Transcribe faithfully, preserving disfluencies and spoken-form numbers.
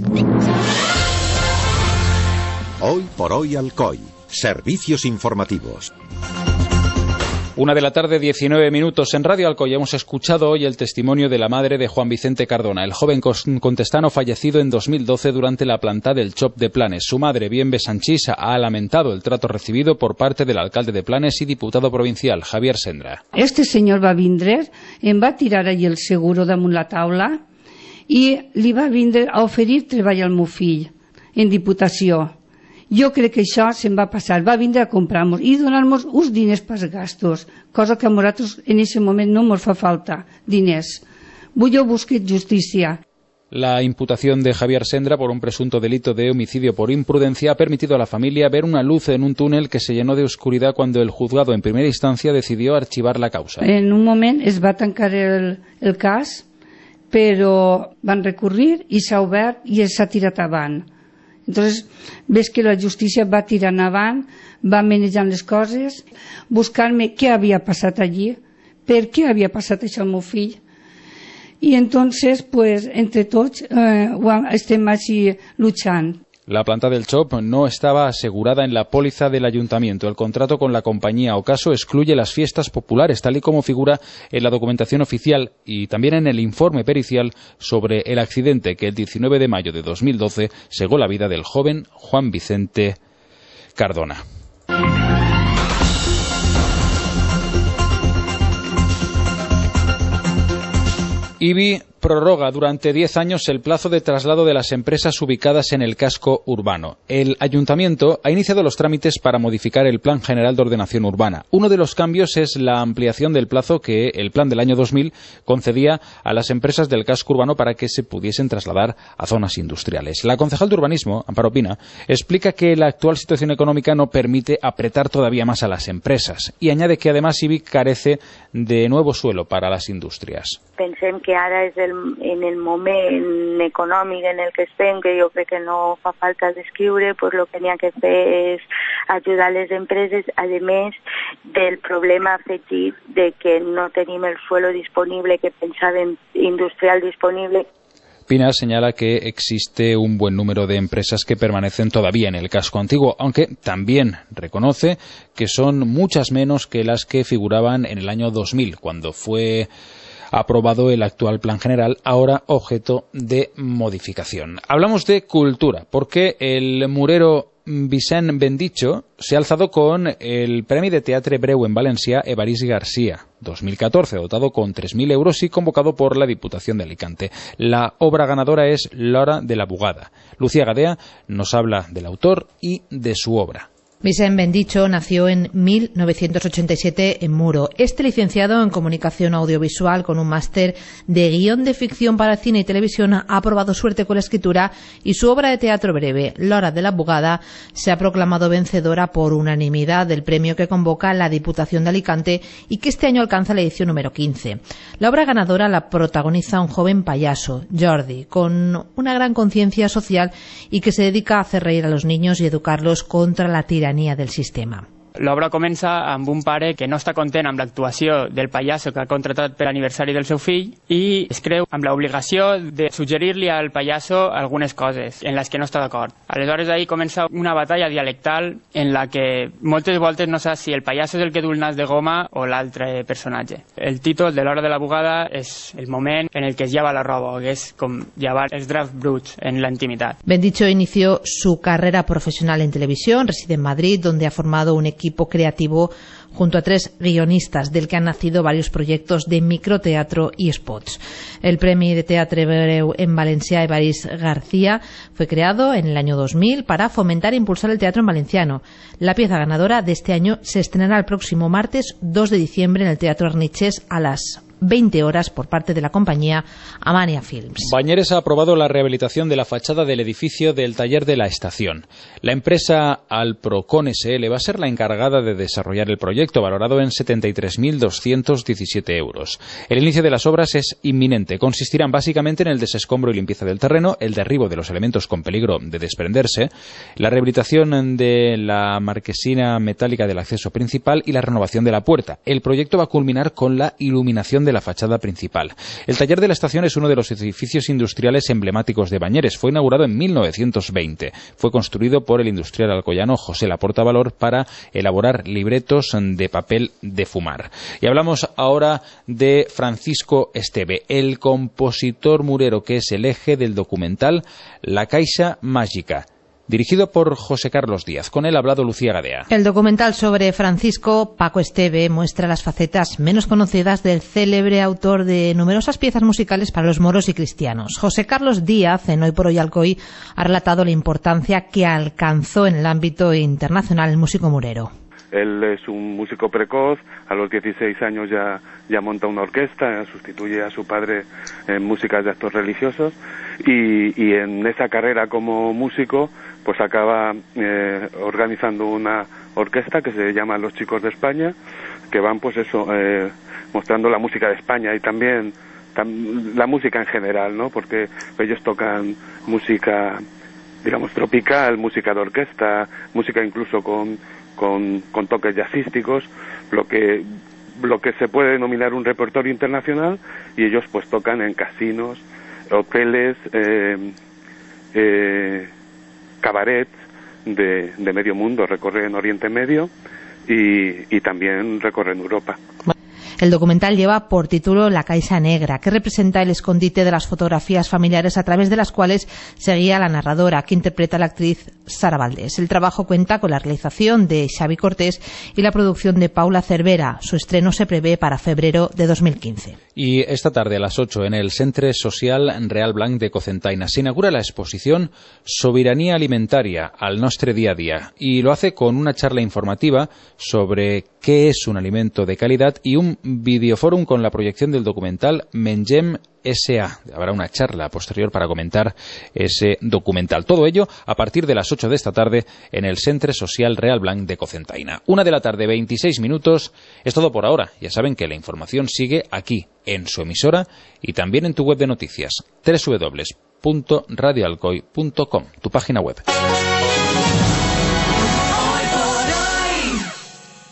Hoy por hoy Alcoy. Servicios informativos. Una de la tarde, diecinueve minutos. En Radio Alcoy hemos escuchado hoy el testimonio de la madre de Juan Vicente Cardona, el joven contestano fallecido en dos mil doce durante la planta del Chop de Planes. Su madre, Bienve Sanchís, ha lamentado el trato recibido por parte del alcalde de Planes y diputado provincial, Javier Sendra. Este senyor va vindre, em va tirar allí el seguro damunt la taula i li va vindre a oferir treball al meu fill en Diputació. Jo crec que això se'n va passar, va vindre a comprar-nos i donar-nos uns diners pels gastos, cosa que a nosaltres en aquest moment no ens fa falta, diners. Vull jo buscar justícia. La imputación de Javier Sendra por un presunto delito de homicidio por imprudencia ha permitido a la familia ver una luz en un túnel que se llenó de oscuridad cuando el juzgado en primera instancia decidió archivar la causa. En un moment es va tancar el, el cas, però van recurrir i s'ha obert i s'ha tirat avant. Entonces, ves que la justícia va tirant avant, va manejant les coses, buscar-me què havia passat allí, per què havia passat això al meu fill. I entonces, pues, entre tots, eh, estem així luchant. La planta del Chop no estaba asegurada en la póliza del ayuntamiento. El contrato con la compañía Ocaso excluye las fiestas populares, tal y como figura en la documentación oficial y también en el informe pericial sobre el accidente que el diecinueve de mayo de dos mil doce cegó la vida del joven Juan Vicente Cardona. I B I prorroga durante diez años el plazo de traslado de las empresas ubicadas en el casco urbano. El Ayuntamiento ha iniciado los trámites para modificar el Plan General de Ordenación Urbana. Uno de los cambios es la ampliación del plazo que el plan del año dos mil concedía a las empresas del casco urbano para que se pudiesen trasladar a zonas industriales. La concejal de Urbanismo, Amparo Pina, explica que la actual situación económica no permite apretar todavía más a las empresas y añade que además I B I carece de nuevo suelo para las industrias. Pensem que ara és el, en el moment econòmic en el que estem, que jo crec que no fa falta descriure, pues lo que n'hi ha que fer és ajudar les empreses, a més del problema afegit de que no tenim el suelo disponible que pensàvem industrial disponible. Pina señala que existe un buen número de empresas que permanecen todavía en el casco antiguo, aunque también reconoce que son muchas menos que las que figuraban en el año dos mil, cuando fue aprobado el actual Plan General, ahora objeto de modificación. Hablamos de cultura, porque el murero Vicent Bendicho se ha alzado con el Premi de Teatre Breu en Valencia Evarist García dos mil catorce, dotado con tres mil euros y convocado por la Diputación de Alicante. La obra ganadora es L'Hora de la Bugada. Lucía Gadea nos habla del autor y de su obra. Vicent Bendicho nació en mil novecientos ochenta y siete en Muro. Este licenciado en Comunicación Audiovisual con un máster de guión de ficción para cine y televisión ha probado suerte con la escritura y su obra de teatro breve, L'Hora de la Bugada, se ha proclamado vencedora por unanimidad del premio que convoca la Diputación de Alicante y que este año alcanza la edición número quince. La obra ganadora la protagoniza un joven payaso, Jordi, con una gran conciencia social y que se dedica a hacer reír a los niños y educarlos contra la tiranía del sistema. L'obra comença amb un pare que no està content amb l'actuació del pallasso que ha contratat per l'aniversari del seu fill i es creu amb l'obligació de suggerir-li al pallasso algunes coses en les que no està d'acord. Aleshores ahí comença una batalla dialectal en la que moltes voltes no saps si el pallasso és el que du el nas de goma o l'altre personatge. El títol de L'Hora de la Bugada és el moment en el que es lleva la roba, que és com llevar els draps bruts en la intimitat. Bendicho inició su carrera profesional en televisión, reside en Madrid, donde ha formado un equipo equipo creativo junto a tres guionistas, del que han nacido varios proyectos de microteatro y spots. El Premi de Teatre Breu en Valencia Evarist García fue creado en el año dos mil para fomentar e impulsar el teatro en valenciano. La pieza ganadora de este año se estrenará el próximo martes dos de diciembre en el Teatro Arniches a las veinte horas por parte de la compañía Amania Films. Bañeres ha aprobado la rehabilitación de la fachada del edificio del taller de la estación. La empresa Alprocon S L va a ser la encargada de desarrollar el proyecto, valorado en setenta y tres mil doscientos diecisiete euros. El inicio de las obras es inminente. Consistirán básicamente en el desescombro y limpieza del terreno, el derribo de los elementos con peligro de desprenderse, la rehabilitación de la marquesina metálica del acceso principal y la renovación de la puerta. El proyecto va a culminar con la iluminación de de la fachada principal. El taller de la estación es uno de los edificios industriales emblemáticos de Bañeres. Fue inaugurado en mil novecientos veinte. Fue construido por el industrial alcoyano José Laporta Valor para elaborar libretos de papel de fumar. Y hablamos ahora de Francisco Esteve, el compositor murero que es el eje del documental La Caixa Mágica, dirigido por José Carlos Díaz. Con él ha hablado Lucía Gadea. El documental sobre Francisco Paco Esteve muestra las facetas menos conocidas del célebre autor de numerosas piezas musicales para los moros y cristianos. José Carlos Díaz, en Hoy por Hoy Alcoy, ha relatado la importancia que alcanzó en el ámbito internacional el músico murero. Él es un músico precoz, a los dieciséis años ya, ya monta una orquesta, sustituye a su padre en músicas de actos religiosos y, y en esa carrera como músico pues acaba eh, organizando una orquesta que se llama Los Chicos de España, que van pues eso, eh, mostrando la música de España y también tam, la música en general, ¿no? Porque ellos tocan música, digamos, tropical, música de orquesta, música incluso con Con, con toques jazzísticos, lo que lo que se puede denominar un repertorio internacional, y ellos pues tocan en casinos, hoteles, eh, eh, cabarets de, de medio mundo, recorren Oriente Medio y, y también recorren Europa. El documental lleva por título La Caixa Negra, que representa el escondite de las fotografías familiares a través de las cuales seguía la narradora, que interpreta a la actriz Sara Valdés. El trabajo cuenta con la realización de Xavi Cortés y la producción de Paula Cervera. Su estreno se prevé para febrero de dos mil quince. Y esta tarde a las ocho en el Centre Social Real Blanc de Cocentaina se inaugura la exposición Soberanía Alimentaria al nostre día a día, y lo hace con una charla informativa sobre qué es un alimento de calidad y un videoforum con la proyección del documental Mengem S A Habrá una charla posterior para comentar ese documental. Todo ello a partir de las ocho de esta tarde en el Centre Social Real Blanc de Cocentaina. Una de la tarde, veintiséis minutos. Es todo por ahora. Ya saben que la información sigue aquí, en su emisora y también en tu web de noticias, doble u doble u doble u punto radio alcoy punto com, tu página web.